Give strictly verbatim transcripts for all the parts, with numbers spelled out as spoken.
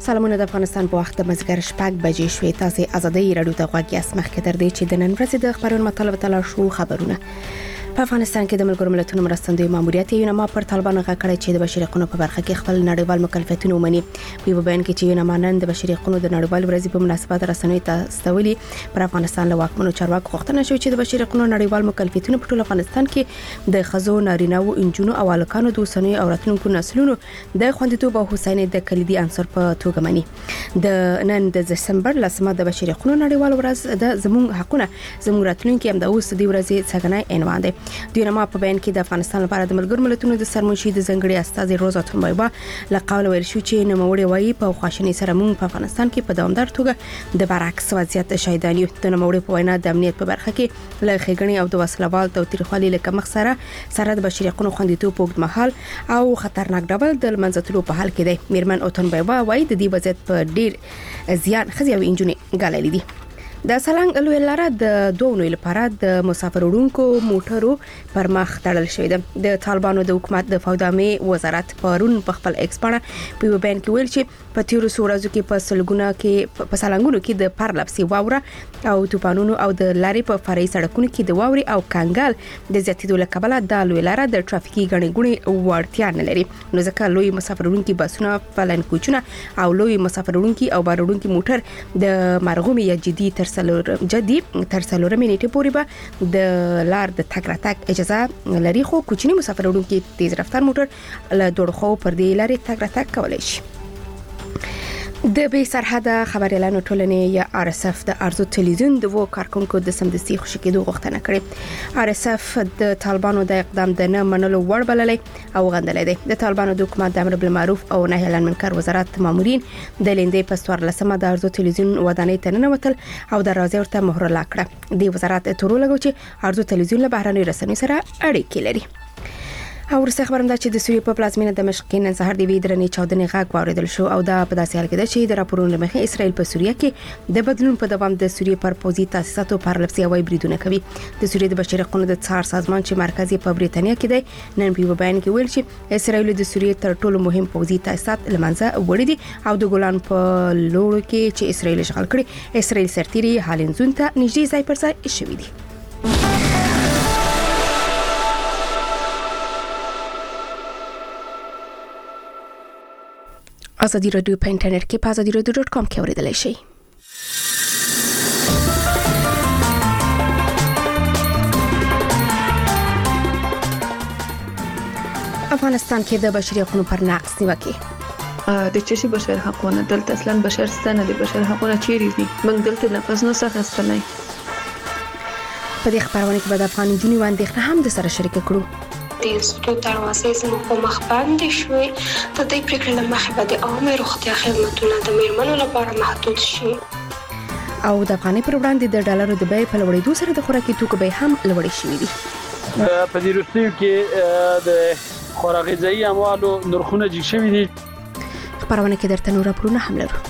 سلامونه د افغانستان په وخت د مازیګر شپږ بجې شوې. تاسو ازادي رادیو ته غواړئ اسمخ کې تر دې چې د نن ورځې د خبرونو مطلب تل شو خبرونه. په افغانستان کې د ملګرو ملتونو مرستندوی ماموریت یونما پر طالبانو غکړی چې د بشري حقوقو په برخه کې خپل نړیوال مکلفیتونه ومني. په بیان کې چې یونما نن د بشري حقوقو د نړیوال ورځې په مناسبت رسنیو ته استولي پر افغانستان له واکمنو چارواکو غوښتنه شوې چې د بشري حقوقو نړیوال مکلفیتونه په ټول افغانستان کې د خزو نارینه او انجونو او الکانو د اوسنۍ او راتلونکو نسلونو د خوندیتوب او هوساینې د کلیدي عنصر په توګه مني. د نن د دسمبر لسمه د بشري حقوقو نړیوال ورځ د زموږ حقونه زموږ راتلونکي هم د اوس د ورځې څنګه عنوان دی. د یونما په بیان کې د افغانستان لپاره د ملګرو ملتونو د سرمنشي د ځنګړي استاذ روزا تنبایبا له قول ویل شو چې نوموړي وایي په خواشنۍ سره موږ په افغانستان کې په دوامدار توګه د برعکس وضعیت شاهدان یو. د نوموړي په وینا د امنیت په برخه کې له ښېګڼې او د وسلوال توتریخوالي له کمښت سره سره د بشري حقوقو خوندیتوب په اوږد مهال او خطرناک ډول د منځ تلو په حال کې دی. میرمن تنبایبا وایي د دې وضعیت په ډیر زیان ښځې او انجونې ګاللې دي. د سالنګ لوی لاره د دوه نوي لپاره د مسافر وړونکو موټرو پر مخ تړل شوې ده. د طالبانو د حکومت د فودامي وزارت پرون په خپل ایکس باندې په بیان کې ویل چې په تیرو ورځو کې په سلګونه کې په سالنګونو کې د پرلپسې واوره او طوفانونو او د لارې په فرعي سړکونو کې د واوري او کنګل د زیاتېدو له کبله د لوی لاره د ټرافیکي ګڼې ګوڼې وړتیا نه لري. نو ځکه لوی مسافر وړونکي بسونه، پلن کوچونه او لوی مسافر وړونکي او بار وړونکي موټر د مرغومي یا جدي تر سلور جدي تر سلور منټه پورې به د لار د تګ راتګ اجازه لري، خو کوچني مسافر وړونکي تیز رفتار موټر له دوړ خو پر دې لارې تګ راتګ کولای شي. د بې سرحده خبري اعلان ټولنې یا آر اس اف د ارزو تلویزیون د وو کارکونکو د سمدستي خوشی کېدو غوښتنه کړې. آر اس اف د طالبانو د اقدام د نه منلو وړ بللې او غندلې ده. د طالبانو د حکومت د امر بالمعروف او نهي عن المنکر وزارت مامورین د لیندې په څوار لسمه د ارزو تلویزیون ودانۍ ته ننوتل او دروازه ورته مهر لاکړه. د وزارت تورو لګو چې ارزو تلویزیون له بهرنۍ رسنیو سره اړیکې لري. او ورسره خبرم ده چې د سوریې په پلازمینه دمشق کې نن سهار د ویدرنې چاودنې غږ واوریدل شو او دا په داسې حال کې ده چې د راپورونو مخې اسرائیل په سوریه کې د بدلون په دوام د سوریې پر پوزي تاسیساتو پر لپسي هوایي بریدونه کوي. د سوریې د بشري حقوقو د څار سازمان چې مرکزي په بریتانیا کې دی نن په بیان کې ویل چې اسرائیل د سوریې تر ټولو مهم پوزي تاسیسات لمنځه وړي دي او د ګولان په لوړو کې چې اسرائیل اشغال کړي اسرائیل سرتيري حالنزون ته نږدې ځای پر ځای شوي دي. ازادي رادیو په انټرنیټ کې په ازادي رادیو ډاټ کام کې اوریدلای شئ. افغانستان کې د بشري حقوقو پر نقض نیوکه د چشي بشر حقونه دلته اصلا بشر ستنه دي، بشر حقونه چیرې دي؟ موږ دلته نفس نه سخستلای. په دې خبرونه کې به د افغان جنونی واندېخنه هم د سره شریک کړو. د انسټیټیوټ دروازې زموږ په مخ باندې شوې. د دې پریکړې له مخې به د عامه روغتیا خدماتونه د میرمنو لپاره محدود شي او د افغانۍ پر وړاندې د ډالرو د بیې په لوړېدو سره د خوراکي توکو بیې هم لوړې شوې دي. په دې وروستیو کې د خوراک غذایي اموالو نرخونه جګ شوي دي. خبرونه کې درته نور راپورونه هم لرو.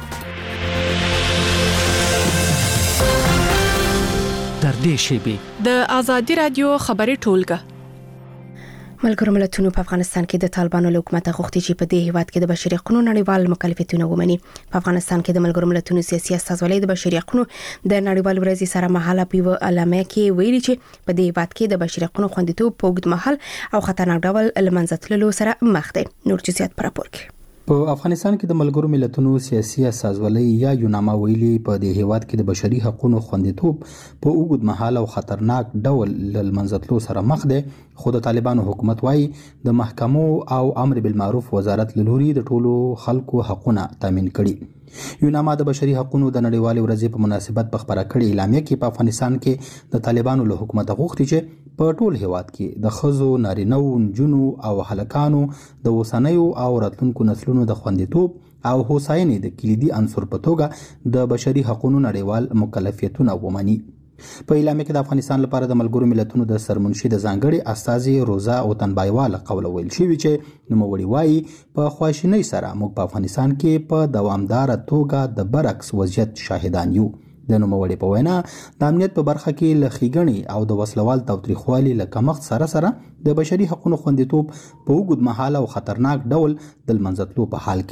تر دې شیبې د ازادي رادیو خبري ټولګه. ملګرو ملتونو په افغانستان کې د طالبانو له حکومت غوښتي چې په دې هیواد کې د بشري حقوقو نړیوال مکلفیتونه ومني. په افغانستان کې د ملګرو ملتونو سیاسي استازولۍ د بشري حقوقو د نړیوال ورځې سره مهاله په اعلامیه کې ویلي چې په دې هیواد کې د بشري حقوقو خوندیتوب په اوږد مهال او خطرناک ډول له منځه تللو سره مخ دی. نور جزئیات پر راپور کې. په افغانستان کې د ملګرو ملتونو سیاسي استازولۍ یا یوناما ویلي په دې هیواد کې د بشري حقوقو خوندیتوب په اوږد مهال او خطرناک ډول له منځه تللو سره مخ دی، خو د طالبانو حکومت وايي د محکمو او امر بالمعروف وزارت له لوري د ټولو خلکو حقوقونه تامین کړي. یوناما د بشري حقوقو د نړیوال ورځې په مناسبت په خبره کړې اعلامیه کې په افغانستان کې د طالبانو له حکومت غوښتي چې په ټول هیواد کې د خزو، نارینه او نجونو او هلکانو د اوسنیو او راتلونکو نسلونو د خوندیتوب او هوساینې د کلیدي عنصر په توګه د بشري حقوقو نړیوال مکلفیتونه ومني. په اعلامیه کې د افغانستان لپاره د ملګرو ملتونو د سرمنشي د ځانګړي استاذ روزا تنبایبا له قوله ویل شوی چې نوموړي وایي په خواشینۍ سره موږ په افغانستان کې په دوامدار توګه د برعکس وضعیت شاهدان یو. د نوموړي په وینا د امنیت په برخه کې له ښېګڼې او د وسلوال تاوتریخوالي له کمښت سره سره د بشري حقوقو خوندیتوب په اوږد مهال او خطرناک ډول د له منځه تلو په حال کې دی.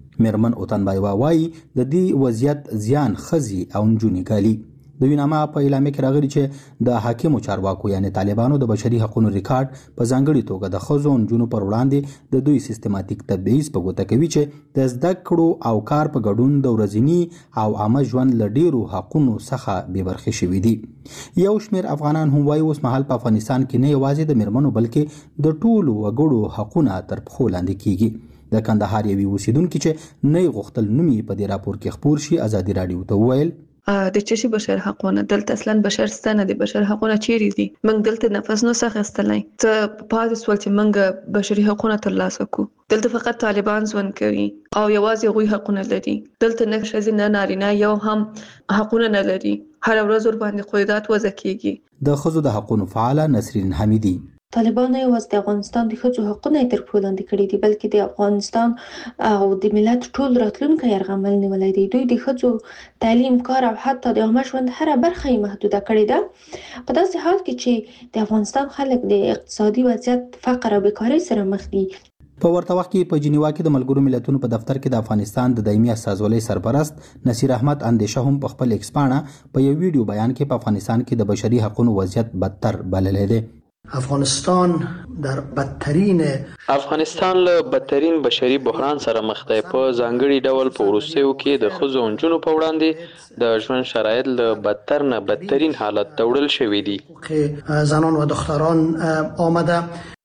میرمن اوتن بایوا وایي د دې وضعیت زیان خزي او نجونې ګالي. د ویناما په اعلامیه کې راغلي چې د حاکمو چارواکو یعنی طالبانو د بشري حقوقو ریکارډ په ځانګړي توګه د ښځو او نجونو پر وړاندې د دوی سیستماتیک تبعیض په ګوته کوي چې د زده کړو او کار په ګډون د ورځني او عامه ژوند له ډیرو حقونو څخه بې برخې شوي دي. یو شمېر افغانان هم وایي اوس مهال په افغانستان کې نه یوازې د میرمنو بلکې د ټولو وګړو حقونه تر پښو لاندې کیږي. د کندهار یوې اوسیدونکي چې نه غوښتل نوم یې په دې راپور کې خپور شي ازادي راډیو ته وویل د چشي بشر حقونه دلته اصلا بشر ستنه دي بشر حقونه چیرې دي موږ دلته نفس نو څخه استلای ته پاتې سوال چې موږ بشري حقونه ترلاسه کو دلته فقط طالبان ځون کوي او یوازې غوي حقونه لري دلته نه ښځې نه نارینه یو هم حقونه نه لري هر ورځ ور باندې قیودات وضع کیږي. د ښځو د حقوقو فعاله نسرین حمیدي طالبان نه یوازې د افغانستان د ښځو حقونه تر پښو لاندې کړي دي بلکې د افغانستان او د ملت ټول راتلونکی یرغمل نیولای دی. دوی د ښځو تعلیم کار او حتی د عامه ژوند هر برخه یې محدوده کړې ده په داسې حال کې چې د افغانستان خلک د اقتصادي وضعیت فقر او بیکارۍ سره مخ دي. په ورته وخت کې په جنیوا کې د ملګرو ملتونو په دفتر کې د افغانستان د دایمي استازولۍ سرپرست نصیر احمد اندیشه هم په خپل ایکس پاڼه په یو ویډیو بیان کې په افغانستان کې د بشري حقوقو وضعیت بدتر بللی دی. افغانستان در بدترین افغانستان له بدترین بشري بحران سره مخ دی. په ځانګړي ډول په وروستیو کې د ښځو او نجونو په وړاندې د ژوند شرایط له بدتر نه بدترین حالت ته وړل شوي دي. زنان و دختران آمده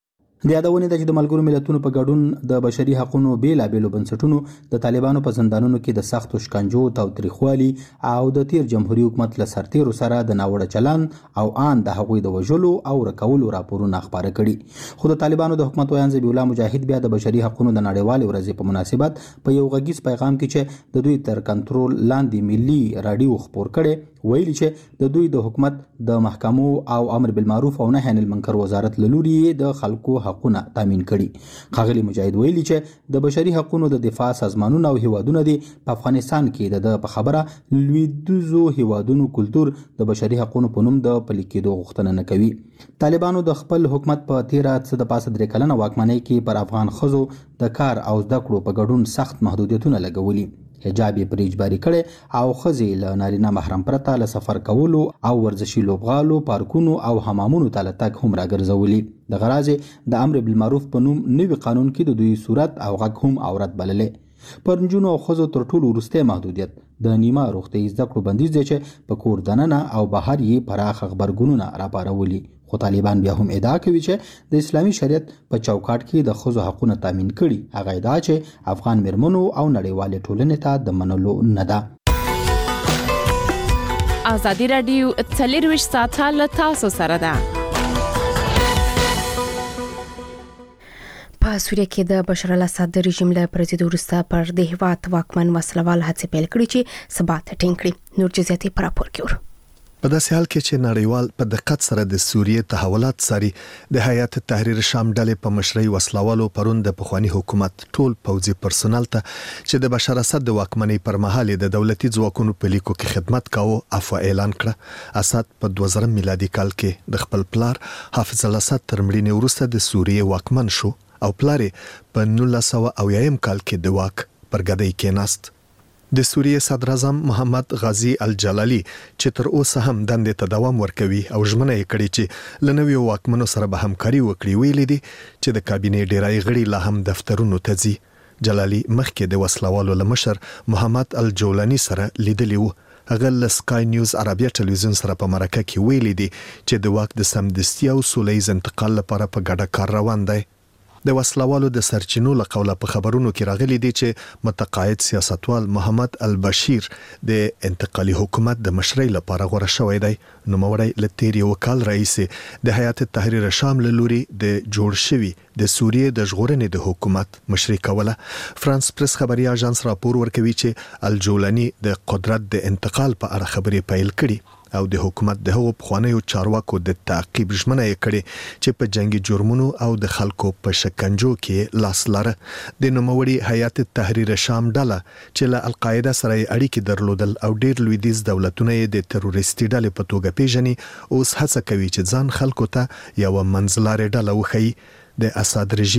د یادونې ده چې د ملګرو ملتونو په ګډون د بشري حقوقو بیلابېلو بنسټونو د طالبانو په زندانونو کې د سختو شکنجو تاوتریخوالي او د تیر جمهوریت حکومت له سرتیرو سره د ناوړه چلن او آن د هغوی د وژلو او رکولو راپورونه خپاره کړي. خو د طالبانو د حکومت ویان ذبیح الله مجاهد بیا د بشري حقوقو د نړیوالې ورځې په مناسبت په یو غږیز پیغام کې چې د دوی تر کنټرول لاندې ملي راډیو خپور کړي ویلي چې د دوی د حکومت د محکمو او امر بالمعروف او نهي عن المنکر وزارت له لوري د خلکو حقونه تامین کړي. ښاغلي مجاهد ویلي چې د بشري حقوقو د دفاع سازمانونه او هیوادونه دي په افغانستان کې د په خبره لویدیځو هیوادونو کلتور د بشري حقوقو په نوم د پلي کېدو غوښتنه نه کوي. طالبانو د خپل حکومت په تیره څه د پاسه درې کلنه واکمنۍ کې پر افغان ښځو د کار او زده کړو په ګډون سخت محدودیتونه لګولي. حجاب یې پرې اجباري کړی او ښځې له نارینه محرم پرته له سفر کولو او ورزشي لوبغالو پارکونو او حمامونو ته له تګ هم راګرځولي. د غراضې د امر بالمعروف په نوم نوي قانون کې د دوی صورت او غږ هم عورت بللی. پر نجونو او ښځو تر ټولو وروستی محدودیت د نیمه روغتیايي زده کړو بندیز دی چې په کور دننه او بهر یې پراخ غبرګونونه راپارولي. خو طالبان بیا هم ادعا کوي چې د اسلامي شریعت په چوکاټ کې د ښځو حقونه تامین کړي. هغه ادعا چې افغان میرمنو او نړیوالې ټولنې ته د منلو نه ده. ازادي راډیو څلرویشت ساعته له تاسو سره ده. په سوریه کې د بشار الاسد د رژیم له پرځېدو وروسته پر د هیواد واکمن وسلوال هڅې پیل کړې چې ثبات ټینګ کړي. نور جزئیات په راپور کې ورو. په داسې حال کې چې نړیوال په دقت سره د سوریې تحولات ساري د هیئت تحریر شام ډلې په مشرۍ وسلوالو پرون د پخوانی حکومت ټول پوځي پرسونل ته چې د بشار اسد د واکمنۍ پر مهال د دولتي ځواکونو په لیکو کې خدمت کاوه عفو اعلان کړه. اسد په دوه زره میلادي کال کې د خپل پلار حافظ الاسد تر مړینې وروسته د سوریې واکمن شو او پلار په نولس سوه اویایم کال کې د واک پر ګدۍ کېناست. د سوریې صدر اعظم محمد غازی الجلالی چې تر اوسه هم دندې ته دوام ورکوي او ژمنه یې کړې چې له نویو واکمنو سره به همکاري وکړي، ویلي دي چې د کابینې ډیری غړي لا هم دفترونو ته ځي. جلالی مخکې د وسلوالو له مشر محمد الجولانی سره لیدلی و. هغه له سکای نیوز عربیه ټلویزیون سره په مرکه کې ویلي دي چې د واک د سمدستي او سولهییز انتقال لپاره په ګډه کار روان دی. د وسلوالو د سرچینو له قوله په خبرونو کې راغلي دي چې متقاعد سیاستوال محمد البشیر د انتقالي حکومت د مشرۍ لپاره غوړه شوی دی. نوموړی له تیر یو کال راهیسې د هیئت تحریر شام له لوري د جوړ شوي د سوریې د ژغورنې د حکومت مشري کوله. فرانس پریس خبري اژانس راپور ورکوي چې الجولانی د قدرت د انتقال په اړه خبرې پیل کړي او د حکومت د هغو پخوانیو چارواکو د تعقیب ژمنه یې کړې چې په جنگي جرمونو او د خلکو په شکنجو کې لاس لره. د نوموړي هیئت تحریر شام ډله چې له القاعده سره اړیکې درلودل او ډیر لویدیځ دولتونه یې د تروریستي ډلې په توګه پیژني، اوس هڅه کوي چې ځان خلکو ته یو منځلارې ډله وښیي. د اسد رژیم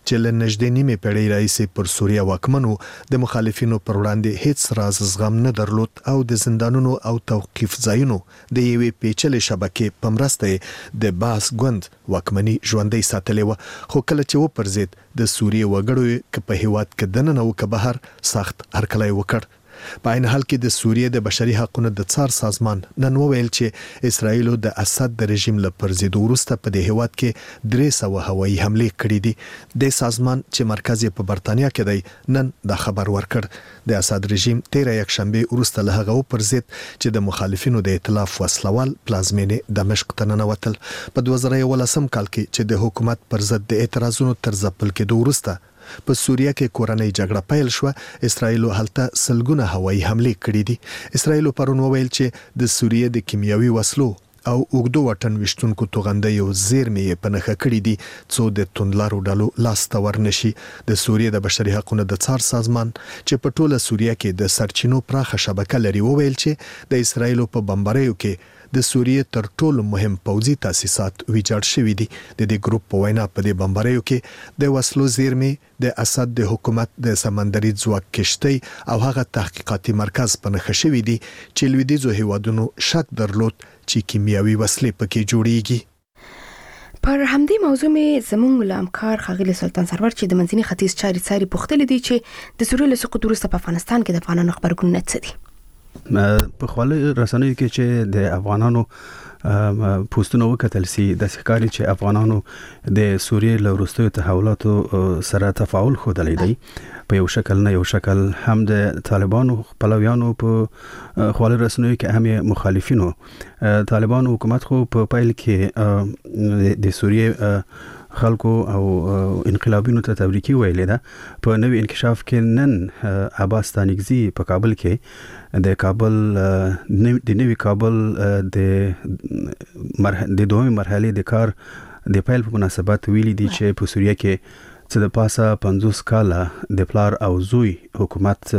چې له نږدې نیمه پیړۍ راهیسې پر سوریه واکمنو د مخالفینو پر وړاندې هیڅ راز زغم نه درلود او د زندانونو او توقيف ځایونو د یوې پیچلې شبکې په مرسته د باس ګوند واکمني ژوندۍ ساتلې و. خو کله چې و پرځید د سوریه وګړو ک په هیواد کې دننه او ک بهر سخت هرکلی وکړ. په عین حال کې د سوریه د بشري حقوقو د څار سازمان نن وویل چې اسرایل د اسد د رژیم له پرځېدو وروسته په دې هیواد کې درې سوه هوایي حملې کړې دي. د سازمان چې مرکز یې په برتانیا کې دی نن دا خبر ورکړ. د اسد رژیم تیره یکشنبه وروسته له هغه پرځید چې د مخالفینو د ائتلاف وسلوال پلازمینې دمشق ته ننوتل. په دوه زره یولسم کال کې چې د حکومت پر ضد د اعتراضونو تر ځپل کېدو وروسته په سوریه کې کورنۍ جګړه پیل شو، اسرایل هلته سلګونه هوایي حملې کړې دي. اسرایل پرون وویل چې د سوریه د کیمیاوي وسلو او اوګدو وطن وشتونکو توغندیو زیرمې په نخښه کړې دي څو د توندلارو ډلو لاس ته ورنشي. د سوریه د بشري حقوقو د څار سازمان چې په ټوله سوریه کې د سرچینو پراخه شبکه لري وویل چې د اسرایل په بمباریو کې د سوریه تر ټولو مهم پوځي تاسیسات ویجاړ شوي دي. د دې ګروپ په وینا په دې بمباریو کې د وسلو زیرمې د اسد د حکومت د سمندري ځواک کشتۍ او هغه تحقیقاتي مرکز په نښه شوي دي چې لویدیځو هیوادونو شک درلود چې کیمیاوي وسلې پکې جوړیږي. پر همدې موضوع مې زموږ لامکار خاغلی سلطان سرور چې د منځني ختیځ چاري څاري پوښتلې دي چې د سوریې له سقوط وروسته په افغانستان کې د افغانانو خبرګونونه څه دي. په خواله رسنیو کې چې د افغانانو پوسټونه وکتل سي د ښکاری چې افغانانو د سوریې له وروستیو تحولاتو سره تفاعل ښودلی دی په یو شکل نه یو شکل هم د طالبانو خپلویانو په خواله رسنیو کې هم مخالفینو طالبانو حکومت خو په پایل کې د سوریې خلکو او انقلابینو ته تبریکي ویلې ده. په نوې انکشاف کې نن عباس تانیگزی په کابل کې د کابل د نوې کابل د مرحله د دوه مرحله د کار د پیل په مناسبت ویلي دي چې په سوریه کې چې د پاسه پنځوس کاله د پلار او زوی حکومت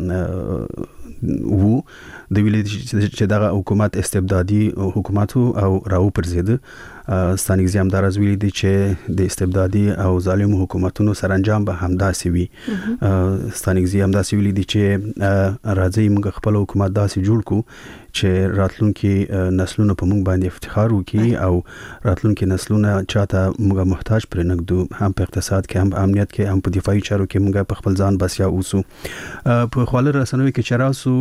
وو د ویلي چې دغه حکومت استبدادي حکومت او راو پرځید. ستانیگزی هم دراز ویلي دي چې د استبدادي او ظالم حکومتونو سرانجام به همداسې وي. ستانیگزی هم داسې ویلي دي چې راځي موږ خپل حکومت داسې جوړ کړو چې راتلونکي نسلونه په موږ باندې افتخار وکړي او راتلونکي نسلونه چاته موږ محتاج پرې نګدو، هم په اقتصاد کې هم امنیت کې هم په دفاعي چارو کې موږ په خپل ځان بسیا اوسو. په خواله رسنیو کې چراسو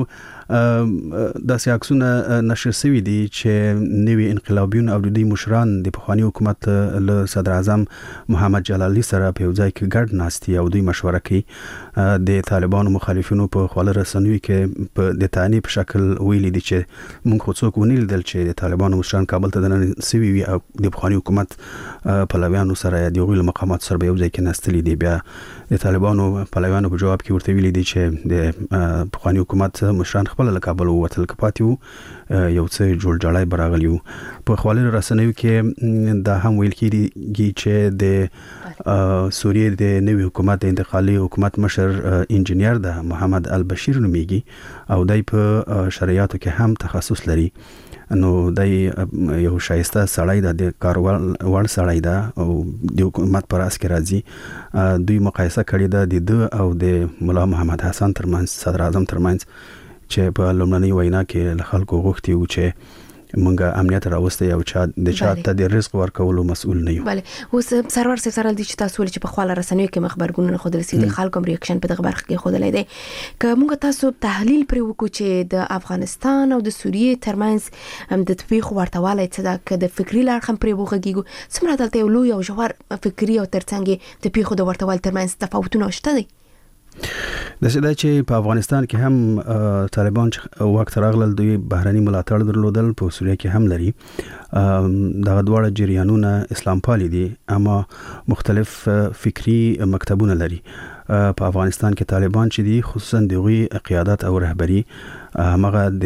داسې عکسونه نشر شوي دي چې نوي انقلابیون او د مشران د پخوانی حکومت له صدر اعظم محمد جلالی سره په یو ځای کې ګډ ناستي او دوی مشوره کوي. د طالبانو مخالفینو په خواله رسنیو کې په د تانی په شکل ویلي دي چې موږ خو څوک ونیل دل چې د طالبانو مشران کابل ته دننه سوي وي او د پخوانی حکومت پلویانو سره د غوښتل مقامات سره یو ځای کې ناستلي دي. بیا د طالبانو پلویانو په جواب کې ورته ویلي دي چې د پخوانی حکومت مشران خپل له کابل ووتل کپاتیو یو څه جوړ جړای براغلیو. په خواله رسنیو کې دا هم ویل کیږي چې د سوریې د نوي حکومت د انتقالي حکومت مشر انجینیر ده محمد البشیر نومیږي او دای په شریعتو کې هم تخصص لري. نو دای یو شایسته سړی ده، د کاروال وړ سړی ده او د حکومت پر اس کې راځي. دوی مقایسه کړې ده د د او د مولا محمد حسن ترمنځ، صدر اعظم ترمنځ، چې په لومړنۍ وینا کې له خلکو غوښتي و چې مونږه امنیت راوستي او چا د چا ته د رزق ورکولو مسؤل نه یو. بله اوس سرور صاحب سره د چې تاسو چې په خواله رسنیو کې مخبرګونونه خودل سي د خلکو ریاکشن په دغه برخه کې خودلې دي که مونږ تاسو تحلیل پر وکړو چې د افغانستان او د سوریې ترمنځ هم د تفیخ ورتواله څه ده که د فکری لار هم پر وګیږو څومره دلته یو لوی او جوهر فکری او ترڅنګ د تفیخ د ورتوال ترمنځ تفاوتونه شته دي. د سده چې په افغانستان کې هم طالبان وخت راغلل دوی بهرني ملاتړ درلودل، په سوریه کې هم لري. دغه دواړه جریانونه اسلام پالي دي اما مختلف فکری مکتبونه لري. په افغانستان کې طالبان چې دي خصوصا دغه قیادت او رهبری هغه د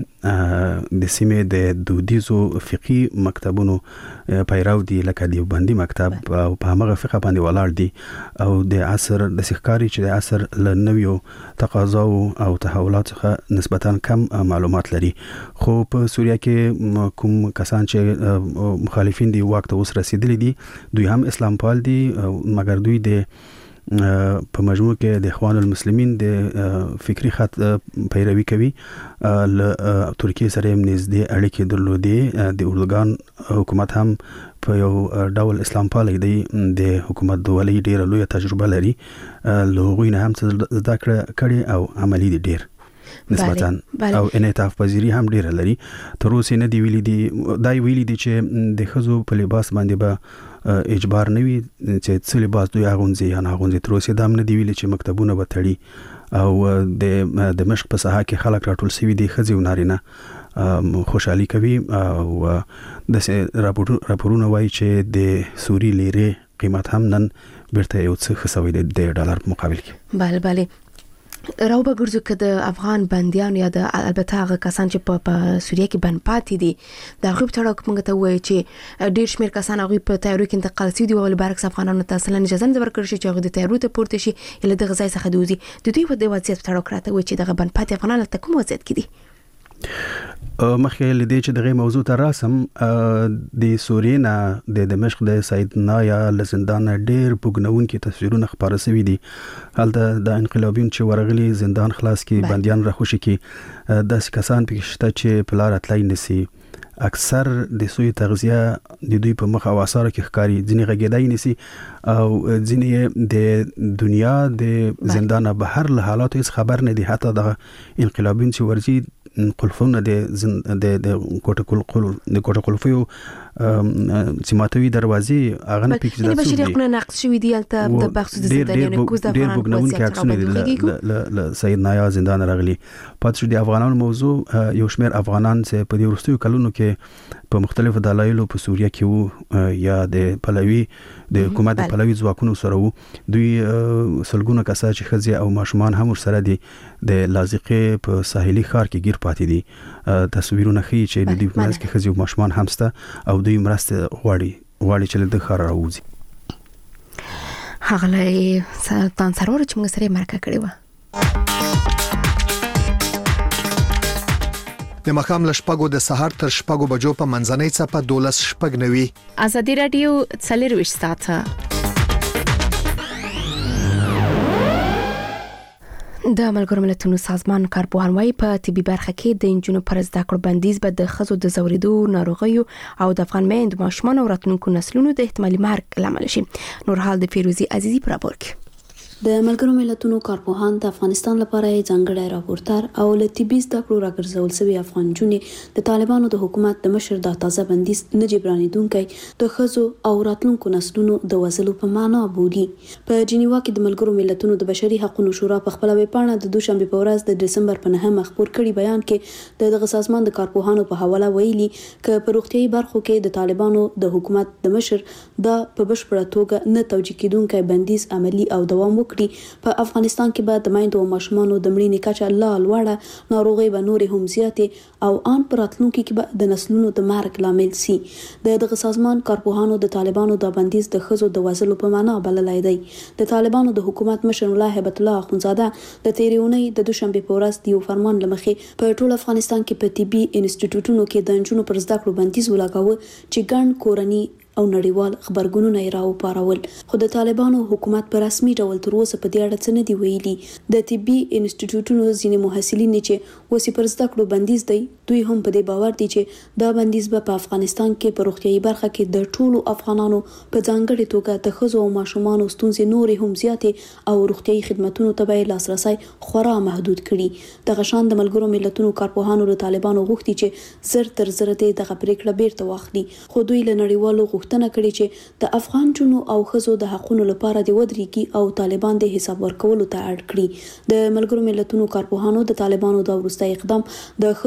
د سیمې د دودیزو فقهي مکتبونو پیرو دي لکه دیوبندي مکتب او په هغه فقه باندې ولاړ دي او د عصر د سخکاری چې د عصر ل نویو تقاضاو او تحولات څخه نسبتا کم معلومات لري خو په سوریه کې کوم کسان چې مخالفین دي وخت اوس رسیدلي دي دوی هم اسلام پال دي مګر دوی د په مجموع کې د اخوان المسلمین د فکری خط پیروي کوي ل ترکیه سره هم نږدې اړیکې درلودې د اردوغان حکومت هم په یو ډول اسلام پال دی د حکومت دوالي ډیره لوی تجربه لري لوغوی نه هم زده کړې او عملی دي ډیر نسبتا او انعطاف پذیری هم ډیره لري تر اوسه نه دی ویلي دي دای ویلي دي چې د خزو په لباس باندې به اجبار نه وي چې څه لباس دوی اغونځي یا نه اغونځي تر اوسه دام نه دی ویلي چې مکتبونه به تړي او د د مشق په ساحه کې خلک راټول شوي دي خزي و نارینه خوشحالي کوي او د راپورونه وایي چې د سوري لیره قیمت هم نن بیرته یو څه خسوي د ډالر په مقابل کې بله بله راو به ګرځو که د افغان بندیان یا د البته هغه کسان چې په سوریه کې بند پاتې دي د هغوی په تړاو موږ ته ووایي چې ډېر شمېر کسان هغوی په تیارو کې انتقال شوي دي او برعکس افغانانو ته اصلا اجازه نه ورکړل شي چې هغوی د تیارو ته پورته شي یا له دغه ځای څخه د وځي د دوی د وضعیت په تړاو راته وایي چې دغه بند پاتې افغانان هلته کوم وضعیت کې دي مخکې لدې چې دغه موضوع ته راسم د سوریې نه د دمشق د سید نایا لزندان ډېر بوګنونکي تصویرونه خبره شوي دي هلته د انقلابیون چې ورغلي زندان خلاص کی بنديان راخوشي کی داس کسان پکې شته چې په لار اتلای نسی اکثر د سوی تغذیه د دوی په مخ او اثر کې ښکاری ځینې غږیدای نسی او ځینې د دنیا د زندان بهر له حالات هیڅ خبر نه دي حتی د انقلابیون چې ورځي قلفونه د د د کوټه کول د کوټه کولفیو سیماتوي دروازې هغه نه پکې د بشري حقوقو نقض شوی دی البته د بخصوص د زندانیانو کوز د افغان بوګنون کې عکسونه ل سید نایا زندان راغلي پاتې د افغانانو موضوع یو شمېر افغانان چې په دې وروستیو کلونو کې په مختلفو دلایلو په سوریه کې وو یا د پلوي د حکومت د پلوي ځواکونو سره وو دوی سلګونه کسان چې خزي او ماشومان هم سره دي د لازقې په ساحلي ښار کې گیر پاتې دي تصویرونه ښیي چې د دې په منځ کې خزي او ماشومان همسته او دوی مرسته غواړي غواړي چې له ښار راوځي هغه لري سلطان سرور چې موږ سره مرکه کړې و د مخام له شپږو د سهار تر شپږو بجو په منځنۍ څپه دولس شپږ نوي ازادي رادیو څلرويش ساعته د ملګرو ملتونو سازمان کارپوهان وايي په طبي برخه کې د انجونو پر زده کړو بندیز به د خزو د زوریدو ناروغیو او د افغان میند ماشومان او راتلونکو نسلونو د احتمالي مرګ لامل شي نورحال د فیروزي عزیزی پر راپور کې د ملګرو ملتونو کارپوهان د افغانستان لپاره ځانګړی راپورټر او له طبي زده کړو راګرځول شوی افغان جونې د طالبانو د حکومت د مشر د تازه بندیز نه جبرانیدونکي د خزو او راتلونکو نسلونو د وزلو په معنا بولي په جنیوا کې د ملګرو ملتونو د بشري حقوقو شورا په خپل ویبپاڼه د دوشنبه په ورځ د دسمبر په نهمه خبر کړي بیان کې د دغه سازمان د کارپوهانو په حواله ویلي ک په روغتيایي برخو کې د طالبانو د حکومت د مشر د په بشپړه توګه نه توجیه کیدونکي بندیز عملی او دوام په افغانستان کې به د مایندو او ماشومانو د مړینې کچه لا لوړه ناروغي به نور هم زیاتې او ان پراتلونکو کې به د نسلونو د مرګ لامل سي د دغه سازمان کارپوهانو د طالبانو د بندیز د خزو د وزلو په معنا بللای دی د طالبانو د حکومت مشر الله هیبت الله اخونزاده د تیریونی د دوشنبه په ورځ د یو فرمان لمخې په ټول افغانستان کې په طبي انسټیټیوټونو کې د انجونو پر زده کړو بندیز ولګاوه چې ګڼ کورنی او نړیوال خبرګونونه یې راو پارول خو د طالبانو حکومت په رسمي ډول تر اوسه په دې اړه څه نه دی ویلي د طبي انسټیټیوټونو ځینې محصلین چې وسی پر زده کړو بندیز دی دوی هم په دې باور دي چې دا بندیز به په افغانستان کې په روغتيایي برخه کې د ټولو افغانانو په ځانګړي توګه د خزو او ماشومانو ستونزې نورې هم زیاتې او روغتيایي خدماتونو ته به لاسرسي خورا محدود کړي دغه شان د ملګرو ملتونو کارپوهانو له طالبانو غوښتي چې زر تر زر دغه پریکړه بیرته واخلي خو دوی له نړیوالو غوښتنه کړې چې د افغان جنو او خزو د حقونو لپاره د ودرېږي او طالبان د حساب ورکولو ته اړ کړي د ملګرو ملتونو کارپوهانو د طالبانو د ورستۍ اقدام د خزو پر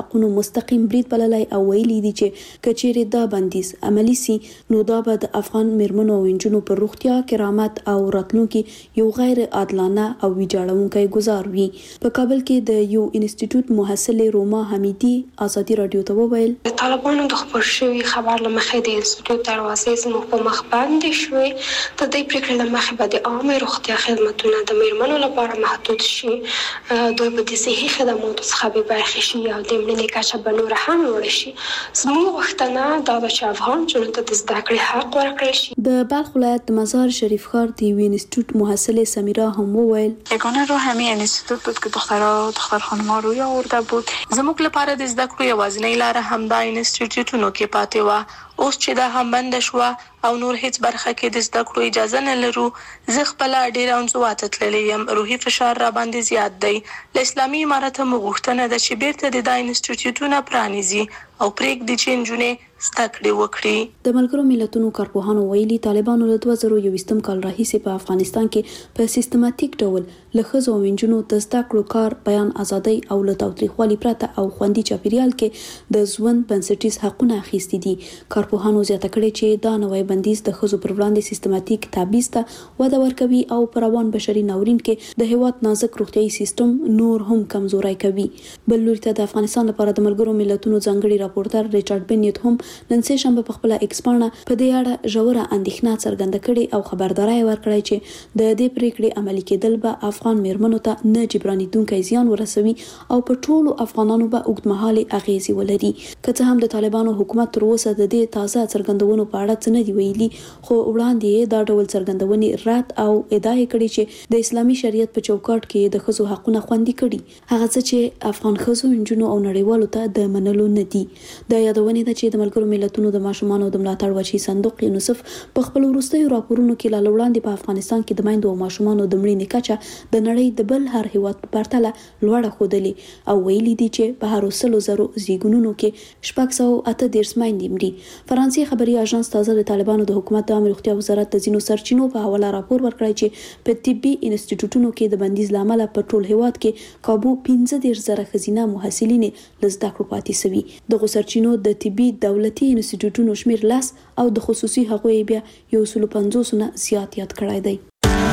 حقوقو مستقیم برید بللای او ویلي دي چې کچېرې دا بندیز عملی سي نو دا به د افغان میرمنو او نجونو پر روغتیا، کرامت او راتلونکي یو غیر عادلانه او ویجاړونکی گزار وي. په کابل کې د یو انسټیټیوټ محصله روما حمیدي ازادي رادیو ته وویل د طالبانو د خبر شوی خبر لمخې د انسټیټیوټ دروازې زموږ په مخ باندې شوې. د دې پریکړې لمخې به د عامه روغتیا خدماتونه د میرمنو لپاره محدود شي. دوی به د صحي خدماتو څخه بې برخې شي او د مړینې کچه به نوره هم لوړه شي. زموږ غوښتنه دا ده چې افغان نجونو ته د زده کړې حق ورکړل شي. د بلخ ولایت د مزار شریف ښار د یو انسټیټیوټ محصله سمیرا هم وویل یگانه راه همین انسټیټیوټ بود که دخترها و دختر خانم‌ها روی آورده بود. زموږ لپاره د زده کړو یوازینۍ لاره همدا انسټیټیوټونو کې پاتې وه. اوس چې دا هم بند شوه او نور هیڅ برخه کې د زده کړو اجازه نه لرو، زه خپله ډېره انزواته تللی یم. روحي فشار را باندې زیات دی. له اسلامي امارته مو غوښتنه ده چې بیرته د دا انسټیټیوټونه پرانیزي او پرېږدي چې نجونې زده کړې وکړي. د ملګرو ملتونو کارپوهانو ویلي طالبانو له دوه زره یوویشتم کال راهیسې په افغانستان کې په سیستماتیک ډول له ښځو او نجونو د زده کړو کار، بیان ازادۍ او له تاوتریخوالي پرته او خوندي چاپیریال کې د ژوند بنسټیز حقونه اخیستي دي. کارپوهانو زیاته کړې چې دا نوی بندیز د ښځو پر وړاندې سیستماتیک تبعیض ته وده ورکوي او پر روان بشري ناورین کې د هیواد نازک روغتیايي سیستم نور هم کمزوری کوي. بل لوري ته د افغانستان لپاره د ملګرو ملتونو ځانګړي راپورټر ریچارډ بنیت هم نن سه شنبه په خپل ایکس پاڼه په دې اړه ژوره اندېښنه څرګنده کړې او خبرداري ورکړې چې د دې پریکړې عملي کېدل به افغان میرمنو ته نه جبرانېدونکی زیان ورسوي او په ټولو افغانانو به اوږدمهالې اغیزې ولري. که څه هم د طالبانو حکومت تر اوسه د دې تازه څرګندونو په اړه څه نه دی ویلي، خو وړاندې دا ډول څرګندونې رد او ادعا کړې چې د اسلامي شریعت په چوکاټ کې د ښځو حقونه خوندي کړي، هغه څه چې افغان ښځو، نجونو او نړیوالو ته د منلو نه دي. دا یادونه ده چې د ملګرو ملتونو د ماشومانو د ملاتړ وچی صندوق یونیسف په خپل وروستیو راپورونو کې لا وړاندې په افغانستان کې د میندو او ماشومانو د مړینې کچه د نړۍ د بل هر هیواد په پرتله لوړه ښودلې او ویلي دي چې په هر سلو زرو زیږونونو کې شپږ سوه اته دېرش میندې مري. فرانسې خبري اژانس تازه د طالبانو د حکومت د عامه روغتیا وزارت د ځینو سرچینو په حواله راپور ورکړی چې په طبي انسټیټیوټونو کې د بندیز له امله په ټول هیواد کې کابو پنځه دېرش زره ښځینه محصلین له زده کړو پاتې سوي. دغو سرچینو د طبي دولتي انسټیټیوټونو شمیر لس او د خصوصي هغوی بیا یو سلو پنځوس نه زیات یاد کړی دی.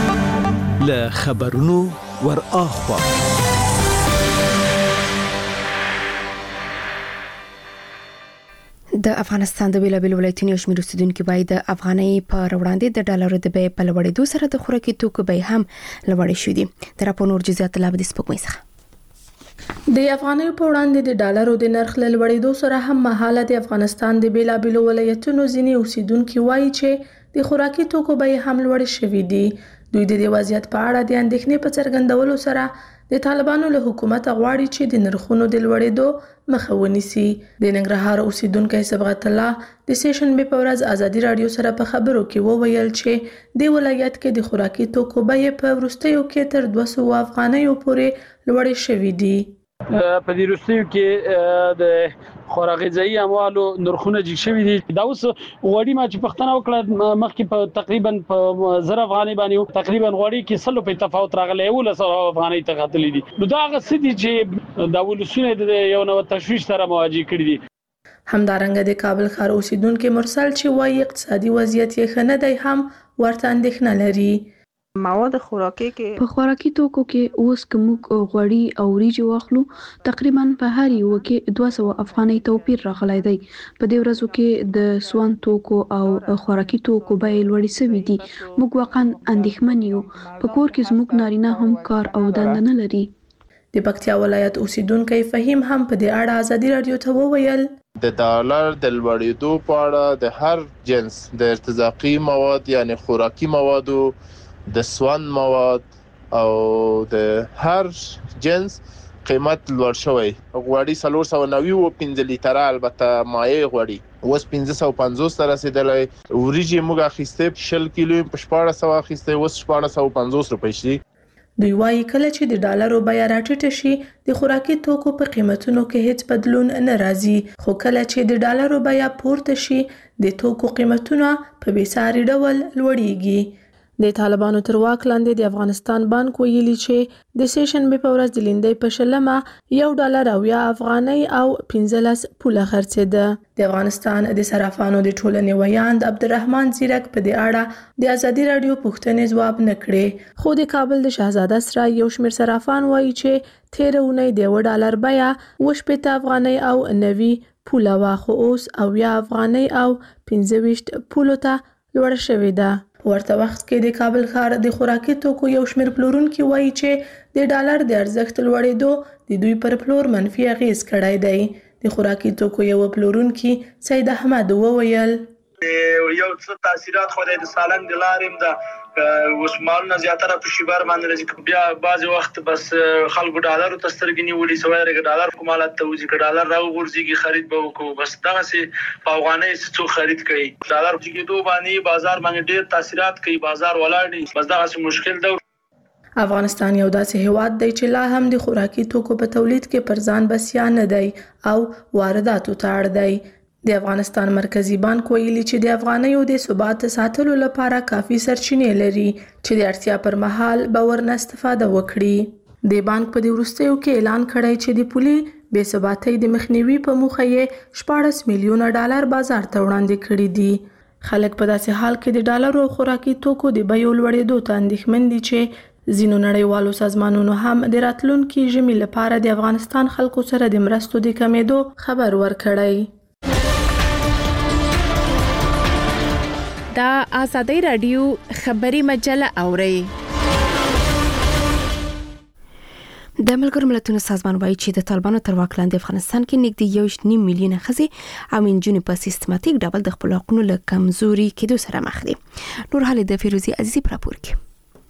له خبرونو ور اخوا د افغانستان د بیلابیل ولایتونو شمیر اوسیدونکو باید د افغانۍ په وړاندې د ډالرو د بیې په لوړېدو سره د خوراکي توکو بیې هم لوړې شوې دي. د راپور نور جزئیات لا به د سپوږمۍ څخه د افغانۍ په وړاندې د ډالرو د نرخ له لوړېدو سره هم مهاله د افغانستان د بیلابیل ولایتونو ځینې اوسیدونکو وایي چې د خوراکي توکو بیې هم لوړې شوې دي. دوی د دې وضعیت په اړه د اندېښنې په څرګندولو سره د طالبانو له حکومت غواړي چې د نرخونو د لوړېدو مخه ونیسي. د ننګرهار اوسیدونکی صبغت الله د سه شنبې په ورځ ازادي رادیو سره په خبرو کې وویل چې د ولایت کې د خوراکي توکو بیې په وروستیو کې تر دوه سوه افغانیو پورې لوړې شوې دي. په دې وروستیو کې د خوراک غذایی اموالو نرخونه جګ شوي دي. دا اوس غوړي ما چې پښتنه وکړه مخکې په تقریبا په زر افغانۍ باندې تقریبا غوړي کې سلو په تفاوت راغلی یو لس افغانۍ ته ختلې دي. نو دا هغه څه دي چې د ولسونه د یو نوع تشویش سره مواجه کړي دي. همدارنګه د کابل ښار اوسیدونکو مرسل چې وایي اقتصادي وضعیت یې ښه نه دی هم ورته اندېښنه لري. مواد خوراکي کې په خوراکي توکو کې اوس کومک غوړي او وریجې واخلو تقریبا په هر یو کې دوه سوه افغانۍ توپیر راغلی دی. په دې ورځو کې د سون توکو او خوراکي توکو بیې لوړې شوې دي. موږ واقعا اندېښمن یو. په کور کې زموږ نارینه هم کار او دنده نه لري. د پکتیا ولایت اوسیدونکی فهیم هم په دې اړه ازادي رادیو ته وویل د ډالر د لوړېدو په اړه د هر جنس د ارتزاقي مواد یعنی خوراکي موادو، د سون مواد او د هر جنس قیمت لوړ شوی. غوړي څلور سوه نوي و پنځه لیټره البته مایع غوړي اوس پنځه سوه پنځوس ته رسېدلی. وریجې موږ اخیستې شل کیلو په شپاړس سوه اخیستې اوس شپاړس سوه پنځوس روپۍ شي. دوی وایي کله چې د ډالرو بیه راټیټه شي د خوراکي توکو په قیمتونو کې هیڅ بدلون نه راځي، خو کله چې د ډالرو بیه پورته شي د توکو قیمتونه په بېساري ډول لوړیږي. د طالبانو تر واک لاندې د افغانستان بانک ویلي چې د سیشنبې په ورځ د لیندۍ په شلمه یو ډالر او یا افغانۍ او پنځلس پوله خرڅېده. د افغانستان د صرافانو د ټولنې ویاند عبدالرحمن زیرک په دې اړه د ازادي راډیو پوښتنې ځواب نه کړې، خو د کابل د شهزاده سرای یو شمېر صرافان وایي چې تېره اونۍ د یوه ډالر بیه اوه شپېته افغانۍ او نوي پوله وه، خو اوس اویا افغانۍ او پنځه ویشت پولو ته لوړه شوې ده. په ورته وخت کې د کابل ښار د خوراکي توکو یو شمېر پلورونکي وایي چې د ډالر د ارزښت لوړېدو د دوی پر پلور منفي اغېز کړی دی. د خوراکي توکو یو پلورونکي سید احمد وویل یو څه تاثیرات خو د سالنګ د لارې هم ده، اوس مالونه زیاتره په شیبر باندې راځي، بیا بعضې وخت بس خلکو ډالرو ته سترګې نیولي سوی رګه ډالر کوم حالت ته وځي، که ډالر راوغورځېږي خرید به وکړو، بس دغسې په افغانۍ څوک خرید کوي. ډالر جګېدو باندې بازار باندې ډېر تاثیرات کوي، بازار ولاړ دی، بس دغسې مشکل ده. افغانستان یو داسې هیواد دی چې لا هم د خوراکي توکو په تولید کې پر ځان بسیا نه دی او وارداتو ته اړ دی. د افغانستان مرکزی بانک ویلي چې د افغانیو د ثبات ساتلو لپاره کافي سرچینې لري چې د اړتیا پر مهال به ورنه استفاده وکړي. د بانک په دې وروستیو کې اعلان کړی چې د پولي بې ثباتۍ د مخنیوي په موخه یې شپاړس میلیونه ډالر بازار ته وړاندې کړي دي. خلک په داسې حال کې د ډالرو او خوراکي توکو د بیو لوړېدو ته اندېښمن دي چې ځینو نړیوالو سازمانونو هم د راتلونکي ژمي لپاره د افغانستان خلکو سره د مرستو د کمېدو خبر ورکړی. دا آزادی راډیو خبري مجله اوري. د ملګرو ملتونو سازمان وایي چې د طالبانو تر واک لاندې افغانستان کې نږدې یو دېرش میلیونه ښځې او نجونې په سیستماتیک ډول د خپلو حقونو له کمزوري کېدو سره مخ دي. نور حال د فیروزي عزیزي په راپور کې.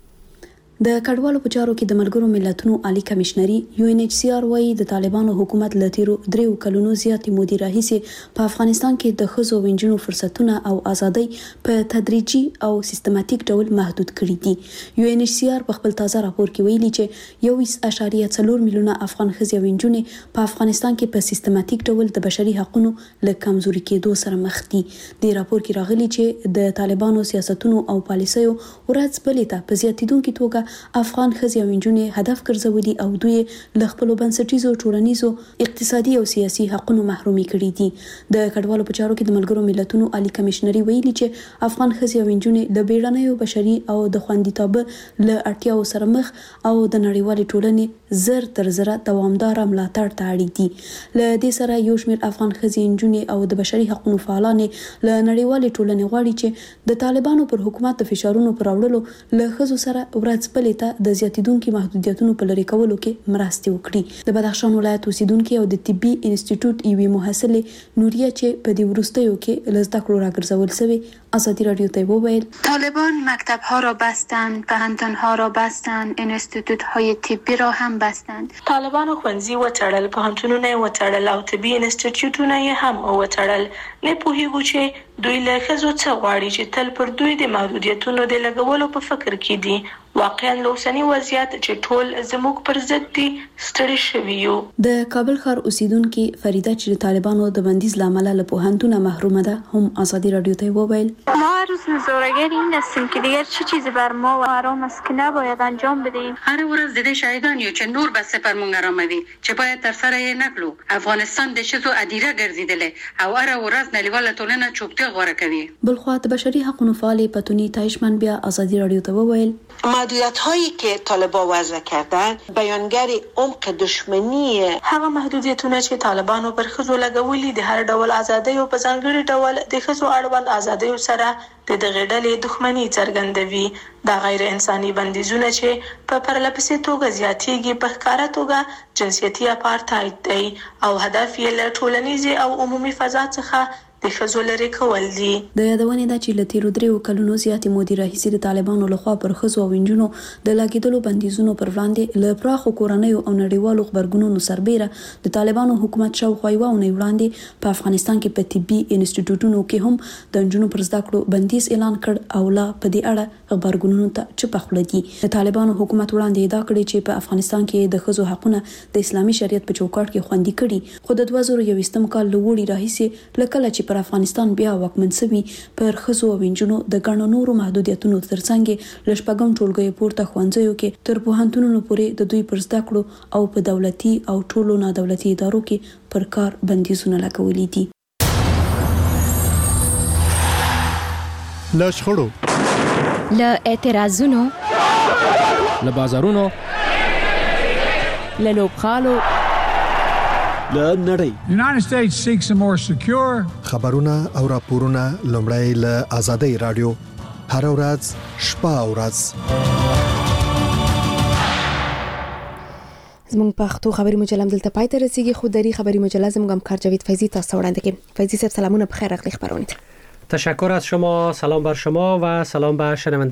د کډوالو په چارو کې د ملګرو ملتونو عالی کمشنري یو ان ایچ سی آر وايي د طالبانو حکومت له تیرو دریو کلونو زیاتې مودې راهیسې په افغانستان کې د ښځو او نجونو فرصتونه او ازادۍ په تدریجي او سیستماتیک ډول محدود کړي دي. یو ان ایچ سی آر په خپل تازه راپور کې ویلي چې یو اعشاریه څلور میلیونه افغان ښځې او نجونې په افغانستان کې په سیستماتیک ډول د بشري حقوقو له کمزوري کېدو سره مخ دي. د راپور کې راغلي چې د طالبانو سیاستونو او پالیسیو ورځ بلې ته په زیاتېدونکي توګه افغان ښځې او نجونې هدف ګرځولي او دوی له خپلو بنسټیزو ټولنیزو اقتصادي او سیاسي حقوقو محرومي کړي دي. د کډوالو په چارو کې د ملګرو ملتونو عالی کمشنري ویلي چې افغان ښځې او نجونې د بیړنیو بشري او د خوندیتوب له اړتیاو سره مخ او د نړیوالې ټولنې زر تر زره دوامدار ملاتړ ته اړ دي. له دې سره یو شمېر افغان ښځې نجونې او د بشري حقوقو فعالان له نړیوالې ټولنې غواړي چې د طالبانو پر حکومت د فشارونو پر راوړلو له ښځو سره ورځ بلې ته د زیاتیدونکو محدودیتونو په لرې کولو کې مرستې وکړي. د بدخشان ولایت اوسیدونکو او د طبي انسټیټیوټ یوې محصلې نوریا چې په دې وروستیو کې له زده کړو راګرځول شوی ازادي رادیو ته وویل طالبان مکتب ها را بستند، پوهنتون ها را بستند، انستیتوت های طبی را هم بستند. طالبان ښوونځي وتړل، پوهنتونونه وتړل او طبي انستیتیوټونه هم وتړل. نه پوهیږو چې دوی له ښځو څه غواړي چې تل پر دوی د محدودیتونو د لګولو په فکر کې دي. واقعا لوسنی وضعیت چې ټول زموږ پر ضد دي ستړي شوي یو. د کابل ښار اوسیدونکو فریده چې د طالبانو د بندیز لامل له پوهنتونه محرومه ده هم ازادي رادیو ته وویل ما روز نظاره‌گر این هستیم که دیگر چه چیزی بر ما و حرام است که نباید انجام بدهیم. هر ورځ د شاهدان یو چې نور بس پر مونږ راوموي چې باید تر سره یې نکړو. افغانستان د شذو ادیره ګرځیدلې او هر ورځ نړیواله ټولنه چوپتیا غوړه کوي. بلخو د بشري حقوقو فعال پتونی تایشمن بیا ازادي رادیو ته وویل محدودیت هایی که طالبان وضع کردن بیانگر عمق دشمنی هغه محدودیتونه چې طالبانو پر ښځو لګولي د هر ډول ازادۍ او په ځانګړي ډول د ښځو اړوند ازادۍ سره د دغه ډلې دښمنۍ څرګندوي. دا غیر انساني بندیزونه چې په پرلپسې توګه زیاتېږي په ښکاره توګه جنسیتي اپارټاید دی او هدف یې له ټولنیزې او عمومي فضا څخه د ښځو لرې کول دي. د یادونې ده چې له تیرو دریو کلونو زیاتې مودې راهیسې د طالبانو لخوا پر ښځو او نجونو د لګېدلو بندیزونو پر وړاندې له پراخو کورنیو او نړیوالو غبرګونونو سربېره د طالبانو حکومت شاوخوا یوه اونۍ وړاندې په افغانستان کې په طبي انسټیټیوټونو کې هم د نجونو پر زده کړو بندیز اعلان کړ او لا په دې اړه غبرګونونو ته چوپه خوله دي. د طالبانو حکومت وړاندې ادعا کړې چې په افغانستان کې د ښځو حقونه د اسلامي شریعت په چوکاټ کې خوندي کړي، خو د دوه زره یوویشتم کال له وړي راهیسې له کله چې چې پر افغانستان بیا واکمن شوی پر خزو او انجونو د ګڼو نورو محدودیتونو ترڅنګ لشپګم ټولګي پورته خوانځيو کې تر پوهنتونونو پورې د دوی پر زده کړو او په دولتي او ټولو نادولتي ادارو کې پر کار بندیزونه لګولي دي. له شخړو، له اعتراضونو، له بازارونو، له لوبغالو، له نړۍ. United States seeks a more secure. خبرونه او راپورونه لومړی له آزادۍ رادیو هر ورځ شپه او ورځ. زموږ پښتو خبري مجله دلته پای ته رسیدي، خو دری خبري مجله زموږ همکار جاوید فیضی تاسو وړاندې کوي. فیضی صاحب سلامونه، بخیر اخلی خبرونه. تشکر از شما، سلام بر شما و سلام بر شنوندگان.